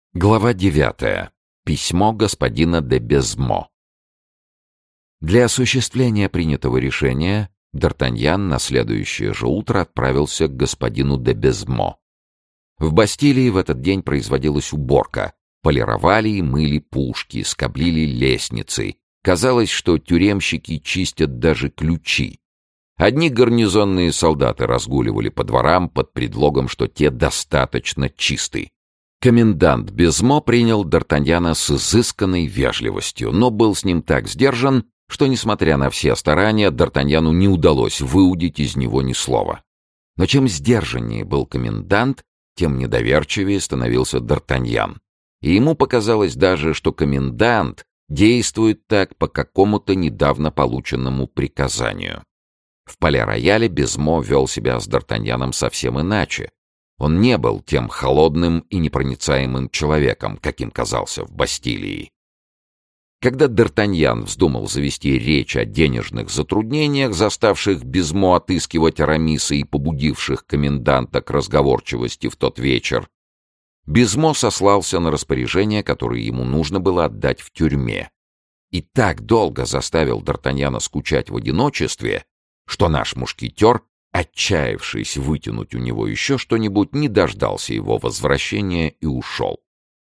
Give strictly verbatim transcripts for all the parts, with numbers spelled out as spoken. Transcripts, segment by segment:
Глава девятая. Письмо господина де Безмо. Для осуществления принятого решения Д'Артаньян на следующее же утро отправился к господину де Безмо. В Бастилии в этот день производилась уборка. Полировали и мыли пушки, скоблили лестницы. Казалось, что тюремщики чистят даже ключи. Одни гарнизонные солдаты разгуливали по дворам под предлогом, что те достаточно чисты. Комендант Безмо принял Д'Артаньяна с изысканной вежливостью, но был с ним так сдержан, что, несмотря на все старания, Д'Артаньяну не удалось выудить из него ни слова. Но чем сдержаннее был комендант, тем недоверчивее становился Д'Артаньян. И ему показалось даже, что комендант действует так по какому-то недавно полученному приказанию. В Пале-Рояле Безмо вел себя с Д'Артаньяном совсем иначе. Он не был тем холодным и непроницаемым человеком, каким казался в Бастилии. Когда Д'Артаньян вздумал завести речь о денежных затруднениях, заставших Безмо отыскивать Арамиса и побудивших коменданта к разговорчивости в тот вечер, Безмо сослался на распоряжение, которое ему нужно было отдать в тюрьме, и так долго заставил Д'Артаньяна скучать в одиночестве, что наш мушкетер, отчаявшись вытянуть у него еще что-нибудь, не дождался его возвращения и ушел.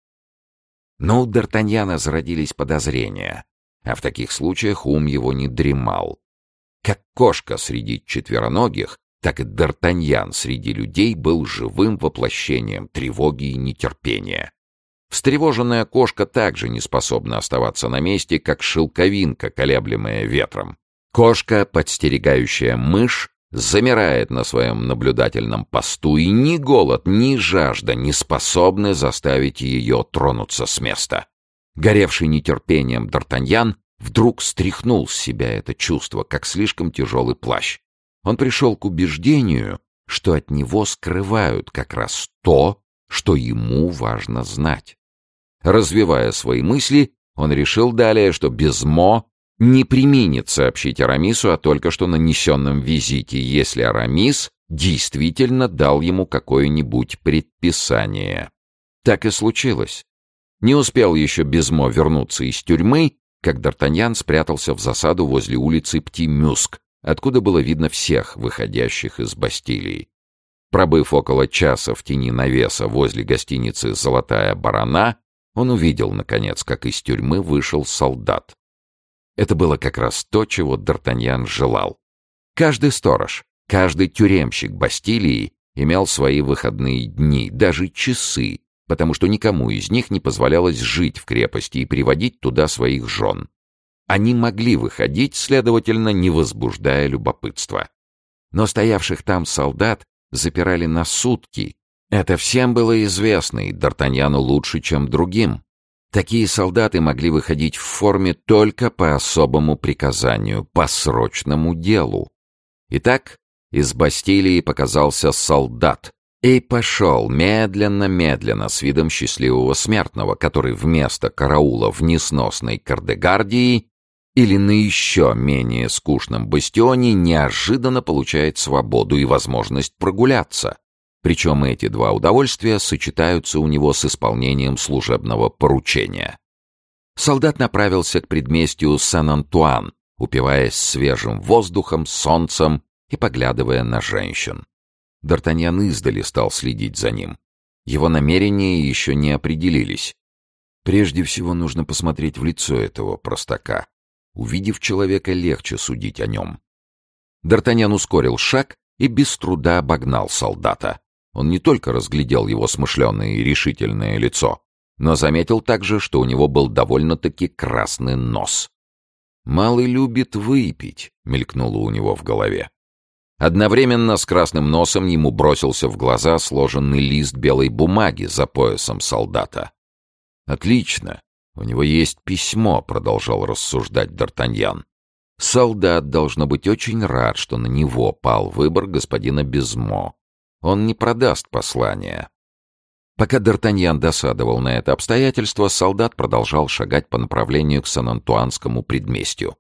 Но у Д'Артаньяна зародились подозрения, а в таких случаях ум его не дремал. Как кошка среди четвероногих, так и Д'Артаньян среди людей был живым воплощением тревоги и нетерпения. Встревоженная кошка также не способна оставаться на месте, как шелковинка, колеблемая ветром. Кошка, подстерегающая мышь, замирает на своем наблюдательном посту, и ни голод, ни жажда не способны заставить ее тронуться с места. Горевший нетерпением Д'Артаньян вдруг стряхнул с себя это чувство, как слишком тяжелый плащ. Он пришел к убеждению, что от него скрывают как раз то, что ему важно знать. Развивая свои мысли, он решил далее, что Безмо не преминет сообщить Арамису о только что нанесенном визите, если Арамис действительно дал ему какое-нибудь предписание. Так и случилось. Не успел еще Безмо вернуться из тюрьмы, как Д'Артаньян спрятался в засаду возле улицы Пти-Мюск, откуда было видно всех выходящих из Бастилии. Пробыв около часа в тени навеса возле гостиницы «Золотая барана», он увидел, наконец, как из тюрьмы вышел солдат. Это было как раз то, чего Д'Артаньян желал. Каждый сторож, каждый тюремщик Бастилии имел свои выходные дни, даже часы, потому что никому из них не позволялось жить в крепости и приводить туда своих жен. Они могли выходить, следовательно, не возбуждая любопытства. Но стоявших там солдат запирали на сутки. Это всем было известно, и Д'Артаньяну лучше, чем другим. Такие солдаты могли выходить в форме только по особому приказанию, по срочному делу. Итак, из Бастилии показался солдат и пошел медленно-медленно с видом счастливого смертного, который вместо караула в несносной Кардегардии или на еще менее скучном бастионе неожиданно получает свободу и возможность прогуляться. Причем эти два удовольствия сочетаются у него с исполнением служебного поручения. Солдат направился к предместью Сен-Антуан, упиваясь свежим воздухом, солнцем и поглядывая на женщин. Д'Артаньян издали стал следить за ним. Его намерения еще не определились. Прежде всего нужно посмотреть в лицо этого простака. Увидев человека, легче судить о нем. Д'Артаньян ускорил шаг и без труда обогнал солдата. Он не только разглядел его смышленое и решительное лицо, но заметил также, что у него был довольно-таки красный нос. «Малый любит выпить», — мелькнуло у него в голове. Одновременно с красным носом ему бросился в глаза сложенный лист белой бумаги за поясом солдата. «Отлично, у него есть письмо», — продолжал рассуждать Д'Артаньян. «Солдат должно быть очень рад, что на него пал выбор господина Безмо. Он не продаст послание». Пока Д'Артаньян досадовал на это обстоятельство, солдат продолжал шагать по направлению к Сен-Антуанскому предместью.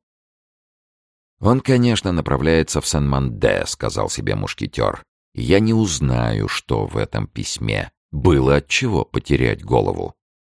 «Он, конечно, направляется в Сен-Манде», — сказал себе мушкетер. «И я не узнаю, что в этом письме. Было от чего потерять голову.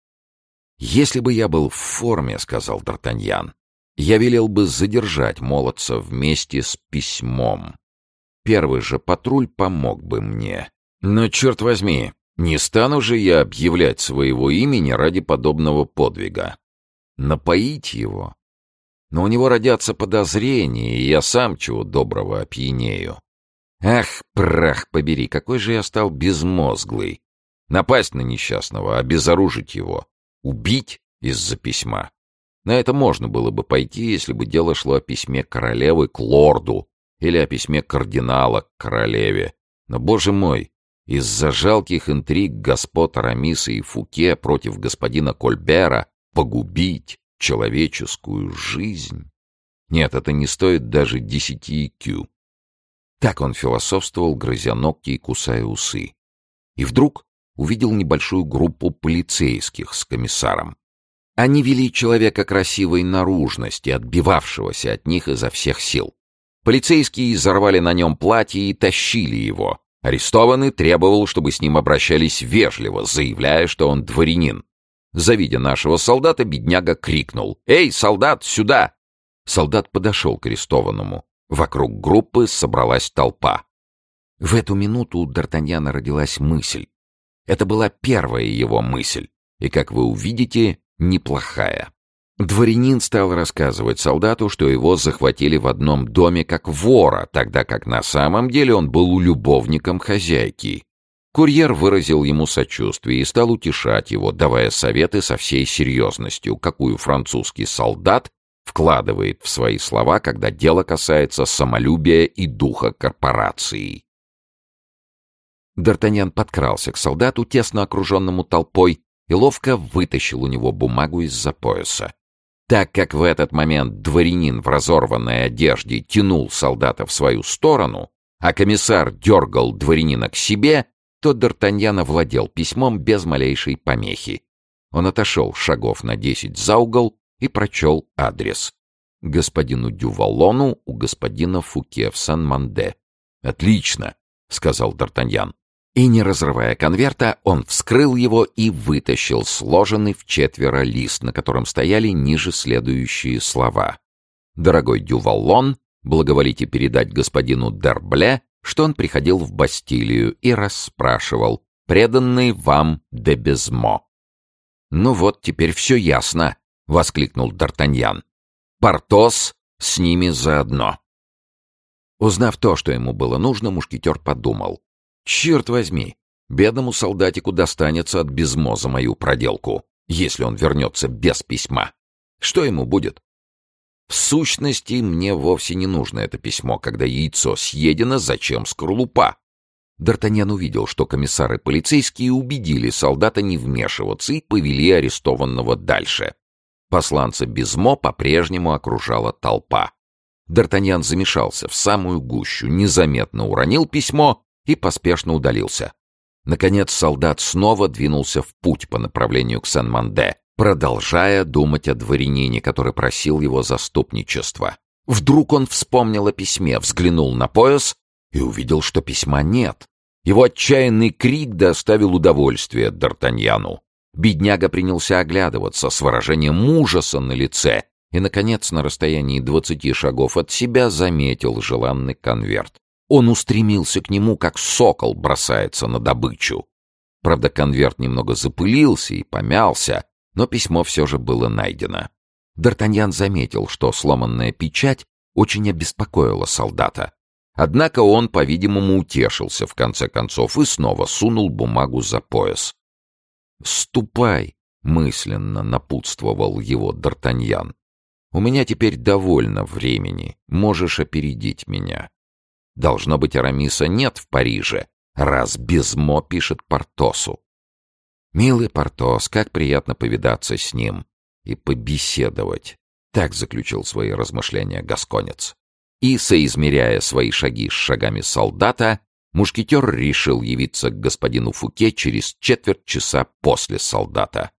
«Если бы я был в форме, — сказал Д'Артаньян, — я велел бы задержать молодца вместе с письмом. Первый же патруль помог бы мне. Но, черт возьми, не стану же я объявлять своего имени ради подобного подвига. Напоить его? Но у него родятся подозрения, и я сам чего доброго опьянею. Ах, прах побери, какой же я стал безмозглый! Напасть на несчастного, обезоружить его, убить из-за письма. На это можно было бы пойти, если бы дело шло о письме королевы к лорду или о письме кардинала к королеве. Но, боже мой, из-за жалких интриг господ Арамиса и Фуке против господина Кольбера погубить человеческую жизнь? Нет, это не стоит даже десяти кью. Так он философствовал, грызя ногти и кусая усы. И вдруг увидел небольшую группу полицейских с комиссаром. Они вели человека красивой наружности, отбивавшегося от них изо всех сил. Полицейские изорвали на нем платье и тащили его. Арестованный требовал, чтобы с ним обращались вежливо, заявляя, что он дворянин. Завидя нашего солдата, бедняга крикнул: «Эй, солдат, сюда!» Солдат подошел к арестованному. Вокруг группы собралась толпа. В эту минуту у Д'Артаньяна родилась мысль. Это была первая его мысль, и, как вы увидите, неплохая. Дворянин стал рассказывать солдату, что его захватили в одном доме как вора, тогда как на самом деле он был любовником хозяйки. Курьер выразил ему сочувствие и стал утешать его, давая советы со всей серьезностью, какую французский солдат вкладывает в свои слова, когда дело касается самолюбия и духа корпорации. Д'Артаньян подкрался к солдату, тесно окруженному толпой, и ловко вытащил у него бумагу из-за пояса. Так как в этот момент дворянин в разорванной одежде тянул солдата в свою сторону, а комиссар дергал дворянина к себе, то Д'Артаньян овладел письмом без малейшей помехи. Он отошел шагов на десять за угол и прочел адрес. Господину Дювалону у господина Фуке в Сен-Манде. «Отлично», — сказал Д'Артаньян. И, не разрывая конверта, он вскрыл его и вытащил сложенный в четверо лист, на котором стояли ниже следующие слова. «Дорогой Дювалон, благоволите передать господину Д'Ербле, что он приходил в Бастилию и расспрашивал, преданный вам де Безмо». «Ну вот, теперь все ясно», — воскликнул Д'Артаньян. «Портос с ними заодно». Узнав то, что ему было нужно, мушкетер подумал: «Черт возьми, бедному солдатику достанется от Безмо за мою проделку, если он вернется без письма. Что ему будет? В сущности, мне вовсе не нужно это письмо. Когда яйцо съедено, зачем скорлупа?» Д'Артаньян увидел, что комиссары полицейские убедили солдата не вмешиваться и повели арестованного дальше. Посланца Безмо по-прежнему окружала толпа. Д'Артаньян замешался в самую гущу, незаметно уронил письмо и поспешно удалился. Наконец солдат снова двинулся в путь по направлению к Сен-Манде, продолжая думать о дворянине, который просил его заступничества. Вдруг он вспомнил о письме, взглянул на пояс и увидел, что письма нет. Его отчаянный крик доставил удовольствие Д'Артаньяну. Бедняга принялся оглядываться с выражением ужаса на лице и, наконец, на расстоянии двадцати шагов от себя заметил желанный конверт. Он устремился к нему, как сокол бросается на добычу. Правда, конверт немного запылился и помялся, но письмо все же было найдено. Д'Артаньян заметил, что сломанная печать очень обеспокоила солдата. Однако он, по-видимому, утешился в конце концов и снова сунул бумагу за пояс. «Ступай», — мысленно напутствовал его Д'Артаньян. «У меня теперь довольно времени, можешь опередить меня. Должно быть, Арамиса нет в Париже, раз Безмо пишет Портосу. Милый Портос, как приятно повидаться с ним и побеседовать». Так заключил свои размышления гасконец. И, соизмеряя свои шаги с шагами солдата, мушкетер решил явиться к господину Фуке через четверть часа после солдата.